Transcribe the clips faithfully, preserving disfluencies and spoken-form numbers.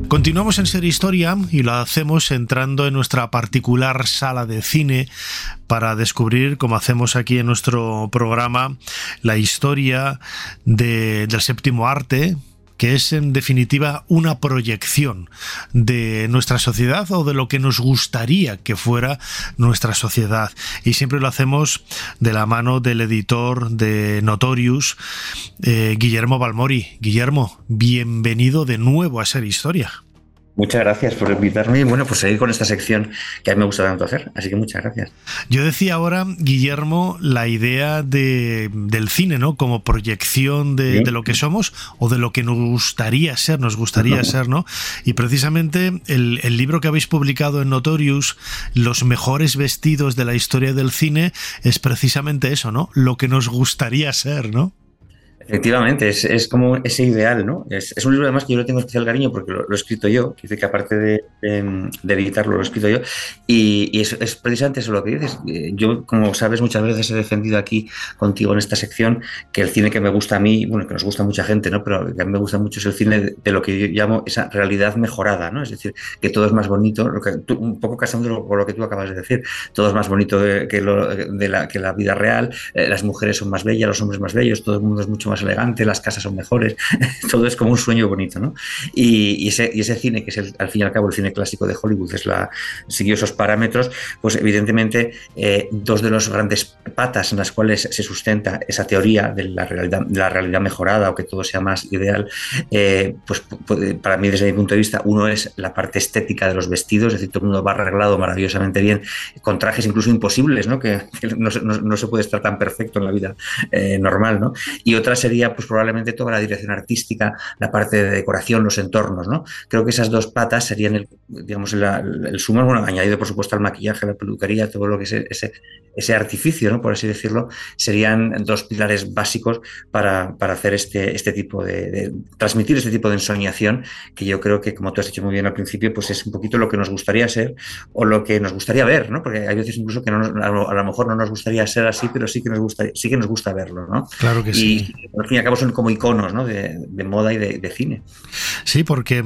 Continuamos en Ser Historia y lo hacemos entrando en nuestra particular sala de cine para descubrir, como hacemos aquí en nuestro programa, la historia de, del séptimo arte, que es en definitiva una proyección de nuestra sociedad o de lo que nos gustaría que fuera nuestra sociedad. Y siempre lo hacemos de la mano del editor de Notorious, eh, Guillermo Balmori. Guillermo, bienvenido de nuevo a Ser Historia. Muchas gracias por invitarme y bueno, pues seguir con esta sección que a mí me gusta tanto hacer, así que muchas gracias. Yo decía ahora, Guillermo, la idea de, del cine, ¿no? Como proyección de, ¿Sí? de lo que somos o de lo que nos gustaría ser, nos gustaría uh-huh. ser, ¿no? Y precisamente el, el libro que habéis publicado en Notorious, Los mejores vestidos de la historia del cine, es precisamente eso, ¿no? Lo que nos gustaría ser, ¿no? Efectivamente, es, es como ese ideal, ¿no? Es, es un libro además que yo le tengo especial cariño porque lo, lo he escrito yo, que dice que aparte de, de, de editarlo, lo he escrito yo, y, y es, es precisamente eso lo que dices. Yo, como sabes, muchas veces he defendido aquí contigo en esta sección que el cine que me gusta a mí, bueno, que nos gusta a mucha gente, ¿no? Pero que a mí me gusta mucho es el cine de, de lo que yo llamo esa realidad mejorada, ¿no? Es decir, que todo es más bonito, lo que tú, un poco casando con lo que tú acabas de decir, todo es más bonito de, que, lo, de la, que la vida real, eh, las mujeres son más bellas, los hombres más bellos, todo el mundo es mucho más elegante, las casas son mejores, todo es como un sueño bonito, ¿no? Y, y, ese, y ese cine, que es el, al fin y al cabo el cine clásico de Hollywood, es la, siguió esos parámetros, pues evidentemente eh, dos de las grandes patas en las cuales se sustenta esa teoría de la realidad, de la realidad mejorada o que todo sea más ideal, eh, pues para mí desde mi punto de vista, uno es la parte estética de los vestidos, es decir, todo el mundo va arreglado maravillosamente bien, con trajes incluso imposibles, ¿no? Que, que no, no, no se puede estar tan perfecto en la vida eh, normal, ¿no? Y otra sería pues probablemente toda la dirección artística, la parte de decoración, los entornos, ¿no? Creo que esas dos patas serían el, digamos, el, el sumo, bueno, añadido por supuesto al maquillaje, la peluquería, todo lo que es ese, ese artificio, ¿no? Por así decirlo, serían dos pilares básicos para, para hacer este, este tipo de, de, transmitir este tipo de ensoñación, que yo creo que, como tú has dicho muy bien al principio, pues es un poquito lo que nos gustaría ser o lo que nos gustaría ver, ¿no? Porque hay veces incluso que no nos, a, lo, a lo mejor no nos gustaría ser así, pero sí que nos gusta, sí que nos gusta verlo, ¿no? Claro que y, sí. Y al fin y al cabo son como iconos, ¿no? de, de moda y de, de cine. Sí, porque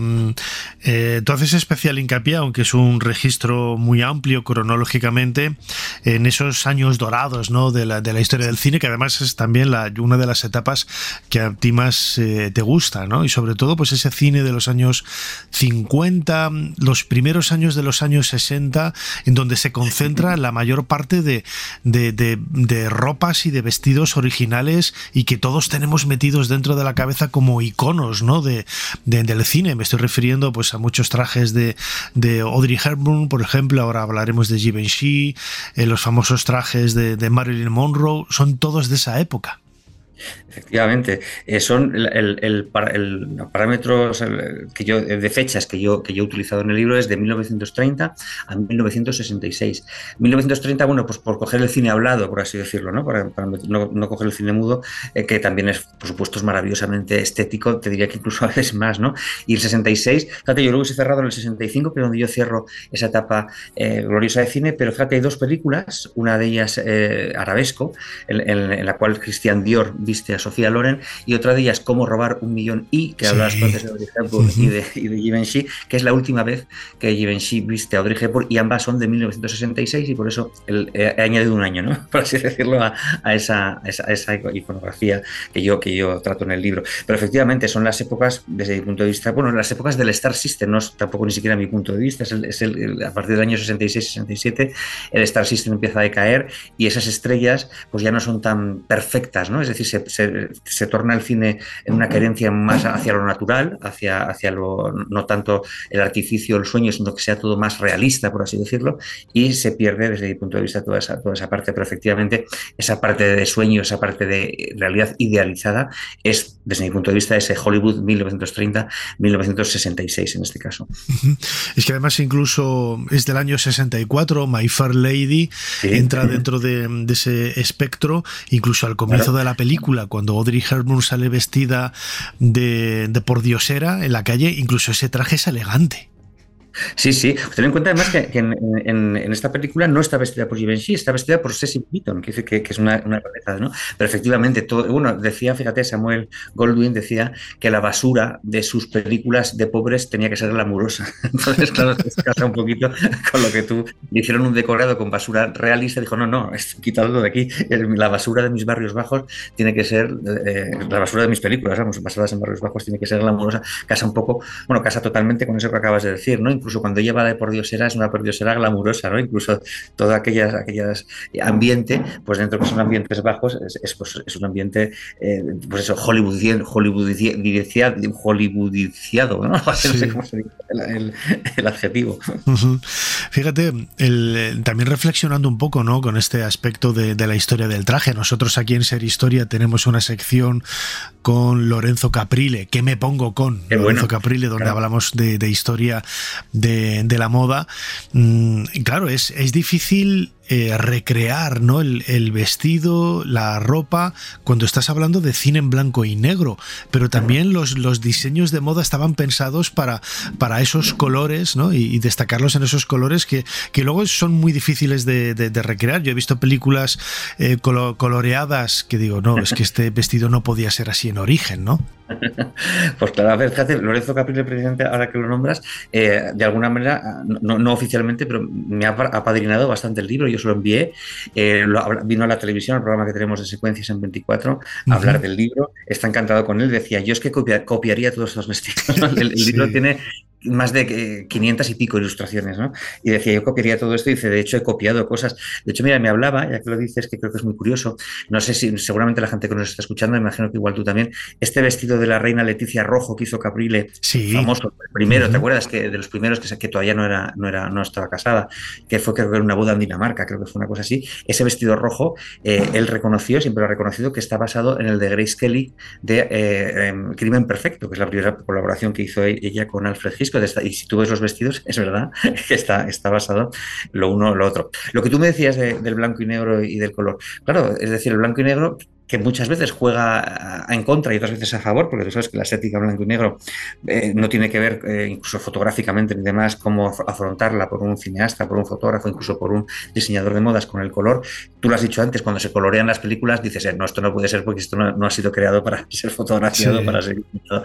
eh, tú haces especial hincapié, aunque es un registro muy amplio cronológicamente, en esos años dorados, ¿no? de, la, de la historia del cine, que además es también la, una de las etapas que a ti más eh, te gusta, ¿no? Y sobre todo pues ese cine de los años cincuenta, los primeros años de los años sesenta, en donde se concentra la mayor parte de, de, de, de ropas y de vestidos originales y que todos tenemos metidos dentro de la cabeza como iconos, ¿no? de, de, del cine. Me estoy refiriendo pues a muchos trajes de, de Audrey Hepburn, por ejemplo, ahora hablaremos de Givenchy, eh, los famosos trajes de, de Marilyn Monroe, son todos de esa época. Efectivamente, eh, son el, el, el, el los parámetros el, que yo, de fechas que yo, que yo he utilizado en el libro es de mil novecientos treinta a mil novecientos sesenta y seis. mil novecientos treinta, bueno, pues por coger el cine hablado, por así decirlo, ¿no? Para, para no, no coger el cine mudo, eh, que también es, por supuesto, es maravillosamente estético, te diría que incluso a veces más, ¿no? Y el sesenta y seis, fíjate, yo luego he cerrado en el sesenta y cinco, que es donde yo cierro esa etapa eh, gloriosa de cine, pero fíjate, hay dos películas, una de ellas eh, Arabesco, en, en, en la cual Christian Dior viste a Sofía Loren, y otra de ellas Cómo robar un millón y, que sí. hablabas tú antes de Audrey Hepburn uh-huh. y, de, y de Givenchy, que es la última vez que Givenchy viste a Audrey Hepburn, y ambas son de mil novecientos sesenta y seis, y por eso el, he, he añadido un año, ¿no? Por así decirlo, a, a, esa, a, esa, a esa iconografía que yo, que yo trato en el libro. Pero efectivamente son las épocas, desde mi punto de vista, bueno, las épocas del Star System, no es tampoco ni siquiera mi punto de vista, es, el, es el, el, a partir del año sesenta y seis sesenta y siete el Star System empieza a decaer y esas estrellas pues ya no son tan perfectas, ¿no? Es decir, se, se se torna el cine en una querencia más hacia lo natural, hacia, hacia lo, no tanto el artificio, el sueño, sino que sea todo más realista, por así decirlo, y se pierde desde mi punto de vista toda esa, toda esa parte, pero efectivamente esa parte de sueño, esa parte de realidad idealizada es, desde mi punto de vista, ese Hollywood mil novecientos treinta a mil novecientos sesenta y seis en este caso. Es que además incluso es del año sesenta y cuatro, My Fair Lady sí. entra dentro de, de ese espectro, incluso al comienzo claro. de la película, cuando Audrey Hepburn sale vestida de, de pordiosera en la calle, incluso ese traje es elegante. Sí, sí. Ten en cuenta además que, que en, en, en esta película no está vestida por Givenchy, está vestida por Cecil Beaton, que, que, que es una, una rareza, ¿no? Pero efectivamente, todo, bueno, decía, fíjate, Samuel Goldwyn decía que la basura de sus películas de pobres tenía que ser glamurosa. Entonces, claro, se casa un poquito con lo que tú le hicieron un decorado con basura realista. Dijo, no, no, quitadlo de aquí. La basura de mis barrios bajos tiene que ser, eh, la basura de mis películas, vamos, basadas en barrios bajos, tiene que ser glamurosa. Casa un poco, bueno, casa totalmente con eso que acabas de decir, ¿no? Incluso cuando ella va de pordiosera, es una pordiosera glamurosa, ¿no? Incluso todo aquellas, aquellas ambiente, pues dentro que son ambientes bajos, es, es, pues, es un ambiente, eh, pues eso, hollywoodiciado, hollywoodiciado, hollywoodiciado, ¿no? Sí. No sé cómo se dice el, el, el adjetivo. Uh-huh. Fíjate, el, también reflexionando un poco, ¿no? Con este aspecto de, de la historia del traje. Nosotros aquí en Ser Historia tenemos una sección con Lorenzo Caprile, ¿qué me pongo con? Qué Lorenzo bueno. Caprile, donde Claro. hablamos de, de historia de, de la moda. Mm, claro, es, es difícil eh, recrear, ¿no? el, el vestido, la ropa, cuando estás hablando de cine en blanco y negro, pero también los, los diseños de moda estaban pensados para, para esos colores, ¿no? y, y destacarlos en esos colores que, que luego son muy difíciles de, de, de recrear. Yo he visto películas eh, colo, coloreadas que digo, no, es que este vestido no podía ser así en origen, ¿no? Pues claro, a ver, fíjate, Lorenzo Caprile, presidente, ahora que lo nombras, eh, de alguna manera, no, no oficialmente, pero me ha apadrinado bastante el libro, yo se lo envié, eh, lo, vino a la televisión, al programa que tenemos de secuencias en veinticuatro, a uh-huh. hablar del libro, está encantado con él, decía, yo es que copia, copiaría todos estos vestidos, ¿no? el, el sí. libro tiene más de quinientas y pico ilustraciones, ¿no? Y decía, yo copiaría todo esto, y dice, de hecho he copiado cosas. De hecho, mira, me hablaba, ya que lo dices, que creo que es muy curioso, no sé si, seguramente la gente que nos está escuchando, me imagino que igual tú también, este vestido de la reina Leticia rojo que hizo Caprile, sí. famoso, el primero, uh-huh. ¿te acuerdas? Que de los primeros que, que todavía no era, no era, no estaba casada, que fue creo que una boda en Dinamarca, creo que fue una cosa así, ese vestido rojo, eh, él reconoció, siempre lo ha reconocido, que está basado en el de Grace Kelly de eh, eh, Crimen Perfecto, que es la primera colaboración que hizo ella con Alfred Hitchcock, y si tú ves los vestidos, es verdad que está, está basado lo uno o lo otro. Lo que tú me decías de, del blanco y negro y del color, claro, es decir, el blanco y negro que muchas veces juega en contra y otras veces a favor, porque tú sabes que la estética blanco y negro eh, no tiene que ver, eh, incluso fotográficamente ni demás, cómo afrontarla por un cineasta, por un fotógrafo, incluso por un diseñador de modas con el color. Tú lo has dicho antes, cuando se colorean las películas dices, eh, no, esto no puede ser porque esto no, no ha sido creado para ser fotografiado, sí. para ser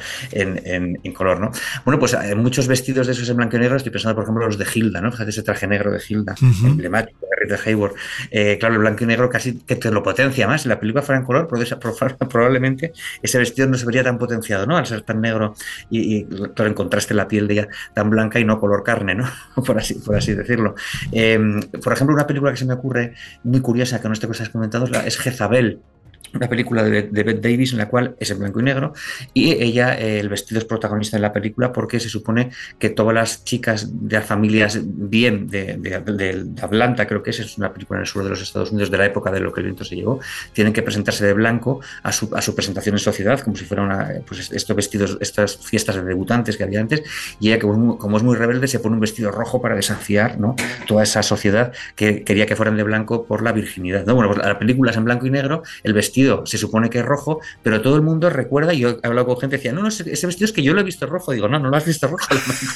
en, en, en color, ¿no? Bueno, pues eh, muchos vestidos de esos en blanco y negro, estoy pensando, por ejemplo, los de Hilda, ¿no? Fíjate ese traje negro de Hilda, uh-huh. emblemático de Rita Hayworth. Eh, claro, el blanco y negro casi que te lo potencia más. Si la película fuera en color, probablemente ese vestido no se vería tan potenciado, ¿no? Al ser tan negro y, y claro, en contraste la piel de ella tan blanca y no color carne, ¿no? Por así, por así decirlo. Eh, por ejemplo, una película que se me ocurre muy curiosa, que no esté que has comentado, es Jezabel. Una película de, de Bette Davis en la cual es en blanco y negro y ella, eh, el vestido es protagonista de la película porque se supone que todas las chicas de las familias bien de, de, de, de Atlanta, creo que es, es una película en el sur de los Estados Unidos de la época de lo que el viento se llevó, tienen que presentarse de blanco a su, a su presentación en sociedad como si fuera una, pues estos vestidos, estas fiestas de debutantes que había antes, y ella como, como es muy rebelde se pone un vestido rojo para desafiar, ¿no? Toda esa sociedad que quería que fueran de blanco por la virginidad, ¿no? Bueno, pues la película es en blanco y negro, el vestido se supone que es rojo, pero todo el mundo recuerda, y yo he hablado con gente que decía, no, no, ese vestido es que yo lo he visto rojo. Digo, no, no lo has visto rojo,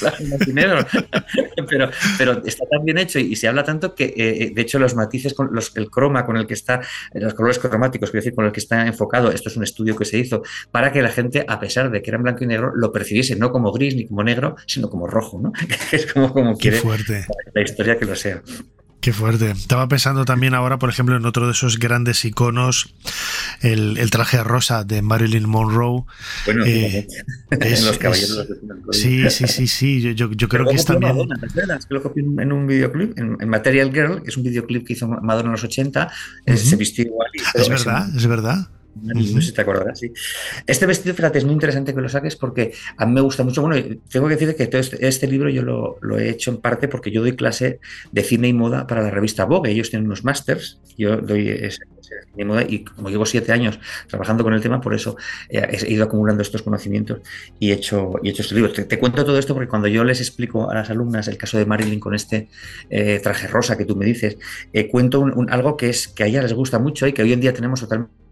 lo pero, pero está tan bien hecho y se habla tanto que, eh, de hecho, los matices, con los, el croma con el que está, los colores cromáticos, quiero decir, con el que está enfocado, esto es un estudio que se hizo para que la gente, a pesar de que era en blanco y negro, lo percibiese no como gris ni como negro, sino como rojo, ¿no? Que es como, como quiere la historia que lo sea. Qué fuerte. Estaba pensando también ahora, por ejemplo, en otro de esos grandes iconos, el, el traje rosa de Marilyn Monroe. Bueno, eh, es, en los caballeros. Es, sí, sí, sí, sí. Yo, yo, yo creo que es también. Madonna, ¿es que lo copió en un videoclip? En, en Material Girl, que es un videoclip que hizo Madonna en los ochenta. Uh-huh. Se vistió igual. Y es verdad, es, es verdad. No sé si te acordarás, sí. Este vestido, fíjate, es muy interesante que lo saques porque a mí me gusta mucho. Bueno, tengo que decir que todo este, este libro yo lo, lo he hecho en parte porque yo doy clase de cine y moda para la revista Vogue. Ellos tienen unos másters, yo doy ese, ese cine y moda, y como llevo siete años trabajando con el tema, por eso he ido acumulando estos conocimientos y he hecho, y he hecho este libro. Te, te cuento todo esto porque cuando yo les explico a las alumnas el caso de Marilyn con este eh, traje rosa que tú me dices, eh, cuento un, un, algo que, es, que a ellas les gusta mucho y que hoy en día tenemos totalmente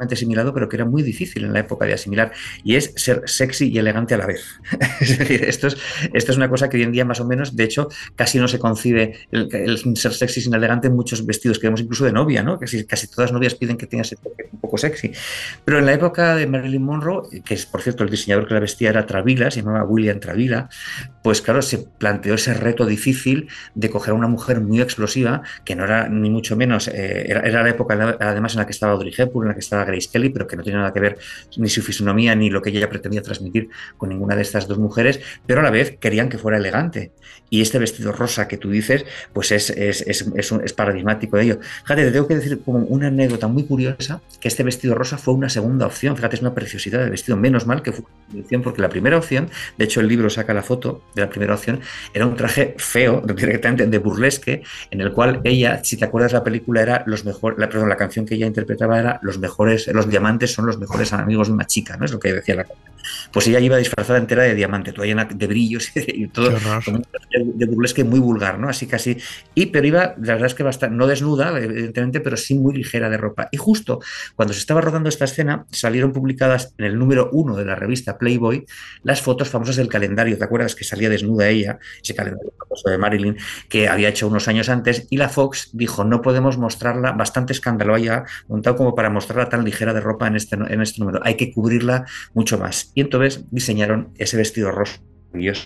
asimilado, pero que era muy difícil en la época de asimilar, y es ser sexy y elegante a la vez. Es decir, esto es, esto es una cosa que hoy en día más o menos, de hecho, casi no se concibe el, el ser sexy sin elegante en muchos vestidos que vemos incluso de novia, ¿no? Casi, casi todas las novias piden que tenga ese toque un poco sexy. Pero en la época de Marilyn Monroe, que es, por cierto, el diseñador que la vestía era Travilla, se llamaba William Travilla, pues claro, se planteó ese reto difícil de coger a una mujer muy explosiva, que no era ni mucho menos, eh, era, era la época además en la que estaba Audrey Hepburn, en la que estaba Grace Kelly, pero que no tenía nada que ver ni su fisonomía ni lo que ella pretendía transmitir con ninguna de estas dos mujeres, pero a la vez querían que fuera elegante. Y este vestido rosa que tú dices, pues es, es, es, es, un, es paradigmático de ello. Fíjate, te tengo que decir como una anécdota muy curiosa, que este vestido rosa fue una segunda opción. Fíjate, es una preciosidad de vestido. Menos mal que fue una opción, porque la primera opción, de hecho el libro saca la foto de la primera opción, era un traje feo, directamente de burlesque, en el cual ella, si te acuerdas, la película era los mejores, la, perdón, la canción que ella interpretaba era los mejores, los diamantes son los mejores amigos de una chica, ¿no? Es lo que decía la canción. Pues ella iba disfrazada entera de diamante, toda llena de brillos y todo, como un de burlesque muy vulgar, ¿no? Así casi, y pero iba, la verdad es que bastante, no desnuda, evidentemente, pero sí muy ligera de ropa. Y justo cuando se estaba rodando esta escena, salieron publicadas en el número uno de la revista Playboy las fotos famosas del calendario. ¿Te acuerdas que salía desnuda ella, ese calendario famoso de Marilyn que había hecho unos años antes? Y la Fox dijo, no podemos mostrarla, bastante escándalo haya montado como para mostrarla tan ligera de ropa en este, en este número, hay que cubrirla mucho más. Y entonces diseñaron ese vestido rosa maravilloso.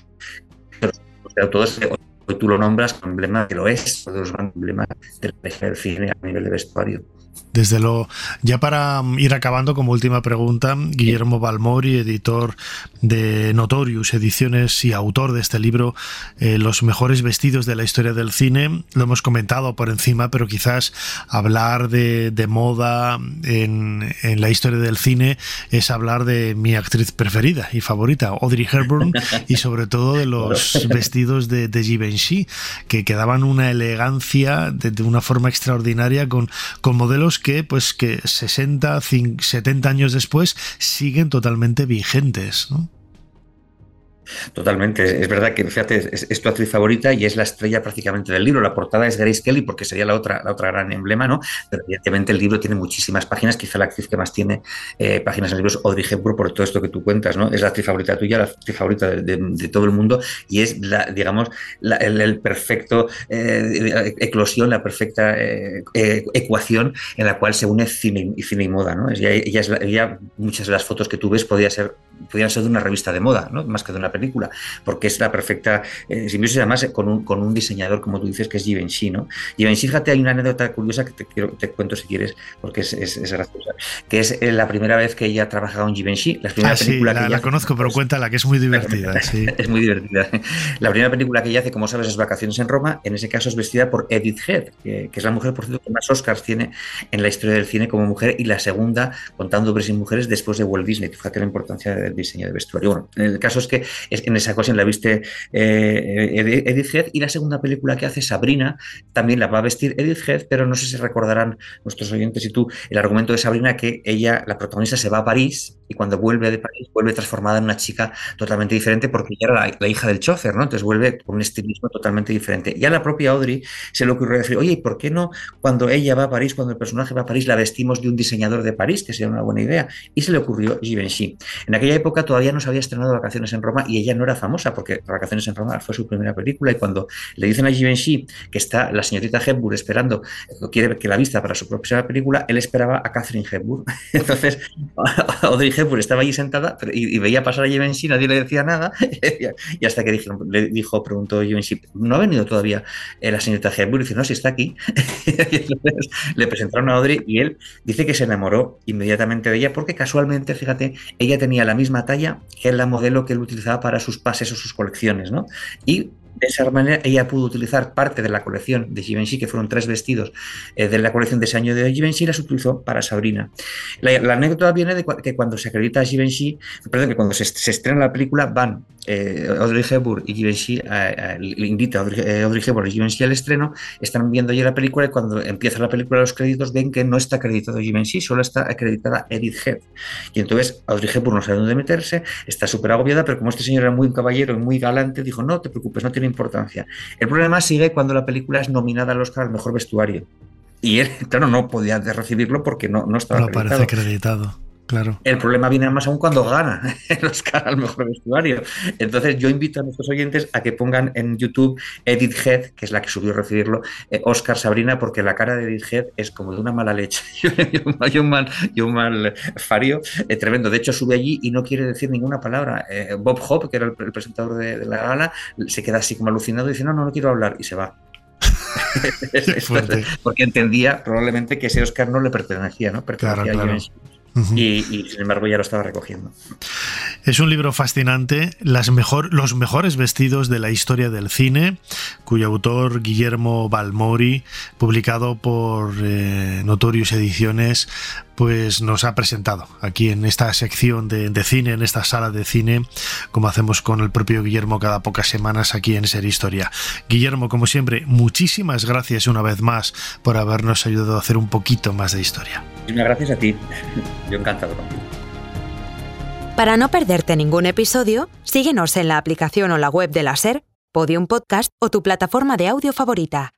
Pero todo ese, hoy tú lo nombras como emblema, que lo es, todos los emblemas del cine a nivel de vestuario. Desde luego. Ya para ir acabando, como última pregunta, Guillermo Balmori, editor de Notorious Ediciones y autor de este libro, eh, Los mejores vestidos de la historia del cine, lo hemos comentado por encima, pero quizás hablar de, de moda en, en la historia del cine es hablar de mi actriz preferida y favorita, Audrey Hepburn, y sobre todo de los vestidos de, de Givenchy, que, que daban una elegancia de, de una forma extraordinaria con, con modelos que pues que sesenta, setenta años después siguen totalmente vigentes, ¿no? Totalmente, es verdad que, fíjate, es, es tu actriz favorita y es la estrella prácticamente del libro. La portada es Grace Kelly porque sería la otra, la otra gran emblema, ¿no? Pero evidentemente el libro tiene muchísimas páginas, quizá la actriz que más tiene eh, páginas en el libro es Audrey Hepburn por todo esto que tú cuentas, ¿no? Es la actriz favorita tuya, la actriz favorita de, de, de todo el mundo y es, la, digamos, la, el, el perfecto eh, eclosión, la perfecta eh, eh, ecuación en la cual se une cine y, cine y moda, ¿no? Ella, ella es la, ella, muchas de las fotos que tú ves podrían ser, podrían ser de una revista de moda, ¿no? Más que de una película, porque es la perfecta eh, simbiosis, además con un, con un diseñador, como tú dices, que es Givenchy, ¿no? Givenchy, fíjate, hay una anécdota curiosa que te, quiero, te cuento si quieres, porque es, es, es graciosa, que es la primera vez que ella ha trabajado en Givenchy. La primera ah, sí, película la, que ella la conozco, hace, pero pues, cuéntala, que es muy divertida. Sí. Es muy divertida. La primera película que ella hace, como sabes, es Vacaciones en Roma. En ese caso es vestida por Edith Head, que, que es la mujer, por cierto, que más Oscars tiene en la historia del cine como mujer, y la segunda, contando hombres y mujeres, después de Walt Disney. Fíjate la importancia del diseño de vestuario. Bueno, el caso es que es, en esa ocasión la viste eh, Edith Head, y la segunda película que hace, Sabrina, también la va a vestir Edith Head, pero no sé si recordarán nuestros oyentes y tú el argumento de Sabrina, que ella, la protagonista, se va a París y cuando vuelve de París vuelve transformada en una chica totalmente diferente porque ella era la, la hija del chofer, ¿no? Entonces vuelve con un estilismo totalmente diferente. Y a la propia Audrey se le ocurrió decir, oye, ¿y por qué no cuando ella va a París, cuando el personaje va a París, la vestimos de un diseñador de París, que sería una buena idea? Y se le ocurrió Givenchy. En aquella época todavía no se había estrenado Vacaciones en Roma y ella no era famosa porque Vacaciones en Roma fue su primera película, y cuando le dicen a Givenchy que está la señorita Hepburn esperando, quiere que la vista para su propia película, él esperaba a Katharine Hepburn. Entonces Audrey Hepburn estaba allí sentada y, y veía pasar a Givenchy, nadie le decía nada, y hasta que dijeron, le dijo, preguntó Givenchy, ¿no ha venido todavía la señorita Hepburn? Y dice, no, si está aquí. Y entonces le presentaron a Audrey y él dice que se enamoró inmediatamente de ella porque casualmente, fíjate, ella tenía la misma talla que la modelo que él utilizaba para sus pases o sus colecciones, ¿no? Y de esa manera ella pudo utilizar parte de la colección de Givenchy, que fueron tres vestidos eh, de la colección de ese año de Givenchy, y las utilizó para Sabrina. La, la anécdota viene de que cuando se acredita a Givenchy, perdón, que cuando se, se estrena la película, van eh, Audrey Hepburn y Givenchy, eh, le invita a Audrey, eh, Audrey Hepburn y Givenchy al estreno, están viendo ya la película y cuando empieza la película, los créditos, ven que no está acreditado Givenchy, solo está acreditada Edith Head. Y entonces Audrey Hepburn no sabe dónde meterse, está súper agobiada, pero como este señor era muy caballero y muy galante, dijo, no te preocupes, no te preocupes, no tiene importancia. El problema sigue cuando la película es nominada al Oscar al mejor vestuario. Y entonces Audrey Hepburn, estaba súper agobiada, pero como este señor era muy caballero y muy galante, dijo, no te preocupes, no tiene importancia. El problema sigue cuando la película es nominada al Oscar al mejor vestuario. Y él, claro, no podía recibirlo porque no, no estaba No acreditado. aparece acreditado. Claro. El problema viene más aún cuando gana el Oscar al mejor vestuario. Entonces yo invito a nuestros oyentes a que pongan en YouTube Edith Head, que es la que subió a recibirlo, eh, Oscar Sabrina, porque la cara de Edith Head es como de una mala leche y un mal, y un mal fario eh, tremendo. De hecho sube allí y no quiere decir ninguna palabra. Eh, Bob Hope, que era el, el presentador de, de la gala, se queda así como alucinado y dice no, no, no quiero hablar y se va. Porque entendía probablemente que ese Oscar no le pertenecía, ¿no? Pertenecía claro, claro. a James. Uh-huh. Y, y sin embargo ya lo estaba recogiendo. Es un libro fascinante, las mejor, los mejores vestidos de la historia del cine, cuyo autor Guillermo Balmori, publicado por eh, Notorious Ediciones, pues nos ha presentado aquí en esta sección de, de cine, en esta sala de cine, como hacemos con el propio Guillermo cada pocas semanas aquí en Ser Historia. Guillermo, como siempre, muchísimas gracias una vez más por habernos ayudado a hacer un poquito más de historia. Muchas gracias a ti. Yo encantado contigo. Para no perderte ningún episodio, síguenos en la aplicación o la web de la SER, Podium Podcast o tu plataforma de audio favorita.